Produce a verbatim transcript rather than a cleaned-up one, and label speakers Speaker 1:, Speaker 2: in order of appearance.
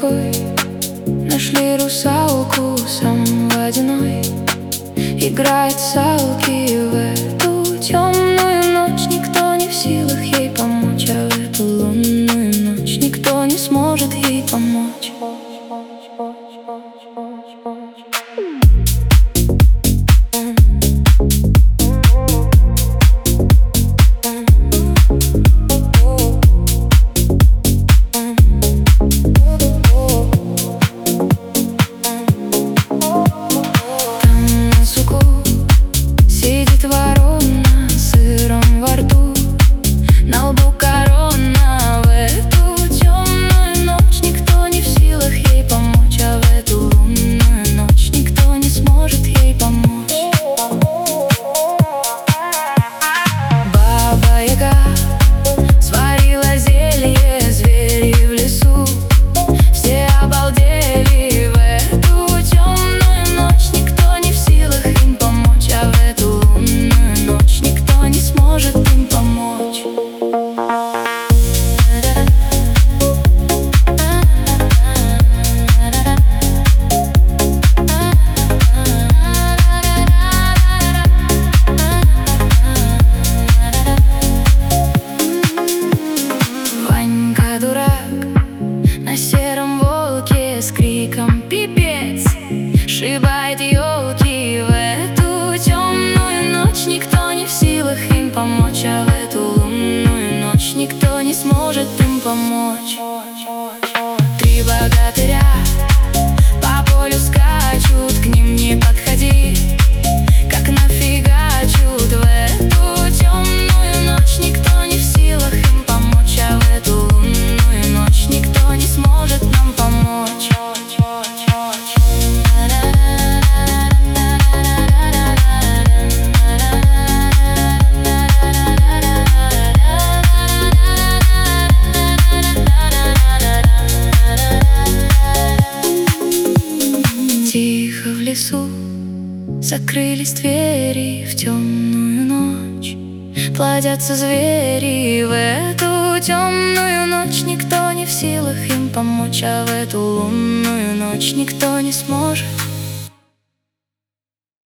Speaker 1: рекой нашли русалку сам водяной. Играет салки в эту темную ночь, никто не в силах ей помочь, а в эту лунную ночь никто не сможет ей помочь. На сером волке с криком пипец сшибает елки в эту темную ночь, никто не в силах им помочь, а в эту лунную ночь никто не сможет им помочь. Три богатыря по полю скачут, к ним не подходи, как нафигачут в эту темную ночь, никто не в силах им помочь, а в эту лунную ночь никто не сможет нам помочь. Тихо в лесу закрылись двери в темную ночь, плодятся звери в эту темную ночь, никто не в силах им помочь, а в эту лунную ночь никто не сможет